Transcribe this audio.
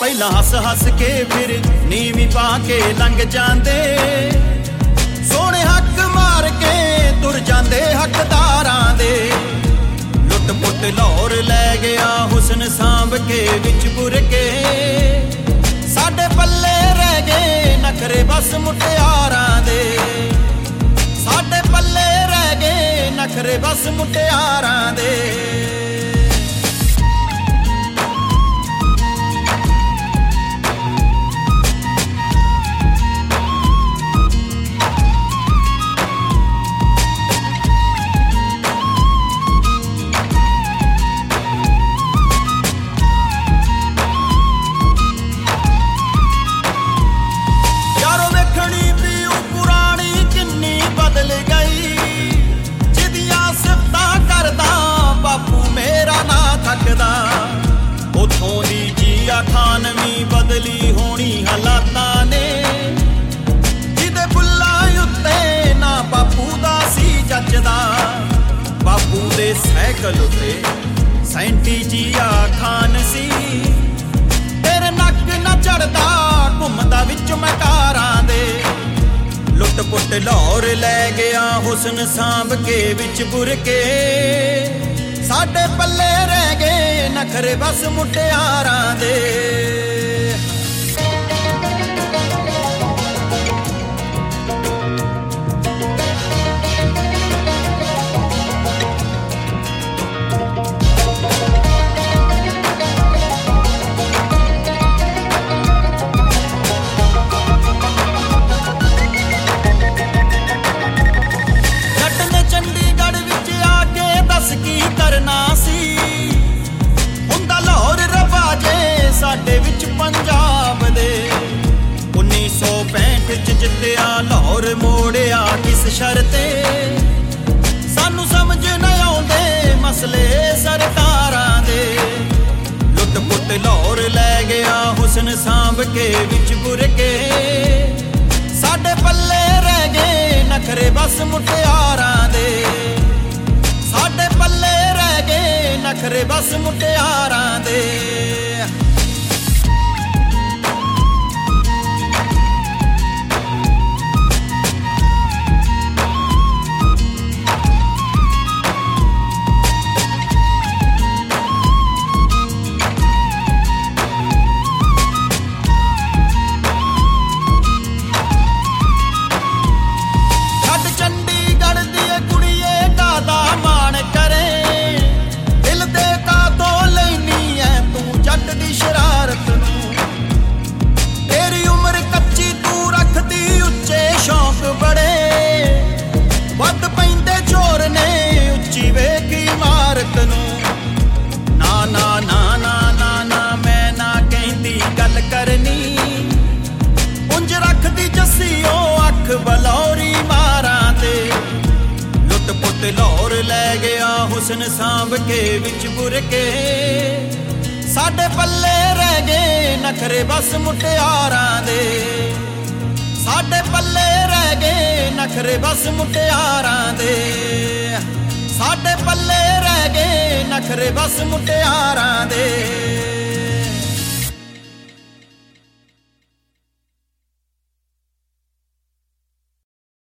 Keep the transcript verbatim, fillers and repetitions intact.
ਪਹਿਲਾਂ ਹੱਸ ਹੱਸ ਕੇ ਫਿਰ ਨੀਵੀਂ ਪਾ ਕੇ ਲੰਘ ਜਾਂਦੇ, ਸੋਹਣੇ ਹੱਕ ਮਾਰ ਕੇ ਤੁਰ ਜਾਂਦੇ ਹੱਕਦਾਰਾਂ ਦੇ। ਲੁੱਟ ਪੁੱਟ ਲਾਹੌਰ ਲੈ ਗਿਆ ਹੁਸਨ ਸਾਂਭ ਕੇ ਵਿੱਚ ਬੁਰਕੇ, ਸਾਡੇ ਪੱਲੇ ਰਹਿ ਗਏ ਨਖਰੇ ਬਸ ਮੁਟਿਆਰਾਂ ਦੇ। ਸਾਡੇ ਪੱਲੇ ਰਹਿ ਗਏ ਨਖਰੇ ਬਸ ਮੁਟਿਆਰਾਂ ਦੇ। ਉਥੋਂ ਦੀ ਜੀਆ ਖਾਨ ਵੀ ਬਦਲੀ ਹੋਣੀ ਹਾਲਾਤਾਂ ਨੇ, ਜਿਹਦੇ ਬੁੱਲਾਂ ਉੱਤੇ ਨਾ ਬਾਪੂ ਦਾ ਸੀ ਜੱਜਦਾ। ਬਾਪੂ ਦੇ ਸਾਈਕਲ ਉੱਤੇ ਸੈਂਟੀ ਜੀਆ ਖਾਨ ਸੀ, ਤੇਰੇ ਨੱਕ ਨਾ ਚੜਦਾ ਘੁੰਮਦਾ ਵਿੱਚ ਮਕਾਰਾਂ ਦੇ। ਲੁੱਟ ਪੁੱਟ ਲਾਹੌਰ ਲੈ ਗਿਆ ਹੁਸਨ ਸਾਂਭ ਕੇ ਵਿੱਚ ਬੁਰਕੇ, ਸਾਡੇ ਪੱਲੇ ਰਹਿ ਗਏ ਨਖਰੇ ਬਸ ਮੁਟਿਆਰਾਂ ਦੇ। ਜੱਟ ਨੇ ਚੰਡੀਗੜ੍ਹ ਵਿੱਚ ਆ ਕੇ ਦੱਸ ਕੀ ਕਰਨਾ ਸੀ, ਹੁੰਦਾ ਲਾਹੌਰ ਰਵਾਜੇ ਸਾਡੇ ਵਿੱਚ ਪੰਜਾਬ ਦੇ। ਉੱਨੀ ਸੌ ਪੈਂਹਠ ਚ ਜਿੱਤਿਆ ਲਾਹੌਰ ਮੋੜਿਆ ਕਿਸ ਸ਼ਰਤੇ, ਸਾਨੂੰ ਸਮਝ ਨਾ ਆਉਂਦੇ ਮਸਲੇ ਸਰਕਾਰਾਂ ਦੇ। ਲੁੱਟ ਪੁੱਟ ਲਾਹੌਰ ਲੈ ਗਿਆ ਹੁਸਨ ਸਾਂਭ ਕੇ ਵਿੱਚ ਬੁਰਕੇ, ਸਾਡੇ ਪੱਲੇ ਰਹਿ ਗਏ ਨਖਰੇ ਬਸ ਮੁਟਿਆਰਾਂ ਦੇ। ਸਾਡੇ ਪੱਲੇ ਰਹਿ ਗਏ ਨਖਰੇ ਬਸ ਮੁਟਿਆਰਾਂ ਦੇ। ਨਾ ਨਾ ਨਾ ਨਾ ਨਾ ਨਾ ਮੈਂ ਨਾ ਕਹਿੰਦੀ ਗੱਲ ਕਰਨੀ, ਉਂਝ ਰੱਖਦੀ ਜੱਸੀ ਉਹ ਅੱਖ ਬਲੌਰੀ ਮਾਰਾਂ ਤੇ। ਲੁੱਟ ਪੁੱਟ ਲਾਹੌਰ ਲੈ ਗਿਆ ਹੁਸਨ ਸਾਂਭ ਕੇ ਵਿੱਚ ਬੁਰਕੇ, ਸਾਡੇ ਪੱਲੇ ਰਹਿ ਗਏ ਨਖਰੇ ਬਸ ਮੁਟਿਆਰਾਂ ਦੇ। ਸਾਡੇ ਪੱਲੇ ਰਹਿ ਗਏ ਨਖਰੇ ਬਸ ਮੁਟਿਆਰਾਂ ਦੇ। ਸਾਡੇ ਪੱਲੇ ਰਹਿ ਗਏ ਨਖਰੇ ਬਸ ਮੁਟਿਆਰਾਂ ਦੇ।